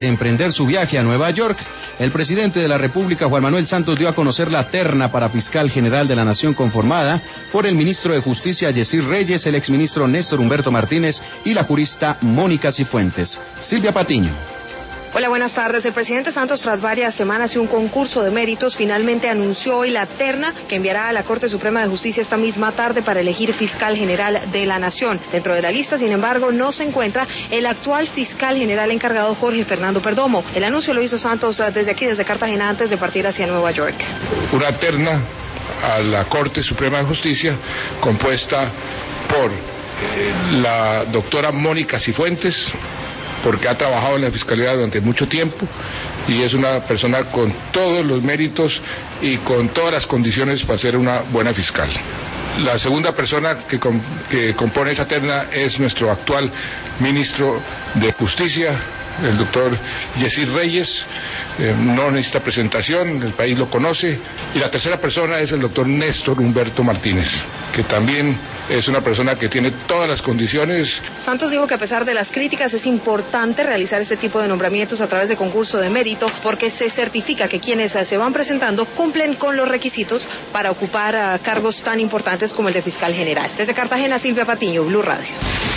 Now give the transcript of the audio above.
emprender su viaje a Nueva York. El presidente de la República, Juan Manuel Santos, dio a conocer la terna para fiscal general de la Nación conformada por el ministro de Justicia, Yesir Reyes, el exministro Néstor Humberto Martínez y la jurista Mónica Cifuentes. Silvia Patiño. Hola, buenas tardes. El presidente Santos, tras varias semanas y un concurso de méritos, finalmente anunció hoy la terna que enviará a la Corte Suprema de Justicia esta misma tarde para elegir fiscal general de la Nación. Dentro de la lista, sin embargo, no se encuentra el actual fiscal general encargado, Jorge Fernando Perdomo. El anuncio lo hizo Santos desde aquí, desde Cartagena, antes de partir hacia Nueva York. Una terna a la Corte Suprema de Justicia compuesta por la doctora Mónica Cifuentes, porque ha trabajado en la Fiscalía durante mucho tiempo y es una persona con todos los méritos y con todas las condiciones para ser una buena fiscal. La segunda persona que compone esa terna es nuestro actual ministro de Justicia, el doctor Yesir Reyes. No necesita presentación, el país lo conoce. Y la tercera persona es el doctor Néstor Humberto Martínez, que también es una persona que tiene todas las condiciones. Santos dijo que a pesar de las críticas es importante realizar este tipo de nombramientos a través de concurso de mérito, porque se certifica que quienes se van presentando cumplen con los requisitos para ocupar cargos tan importantes como el de fiscal general. Desde Cartagena, Silvia Patiño, Blue Radio.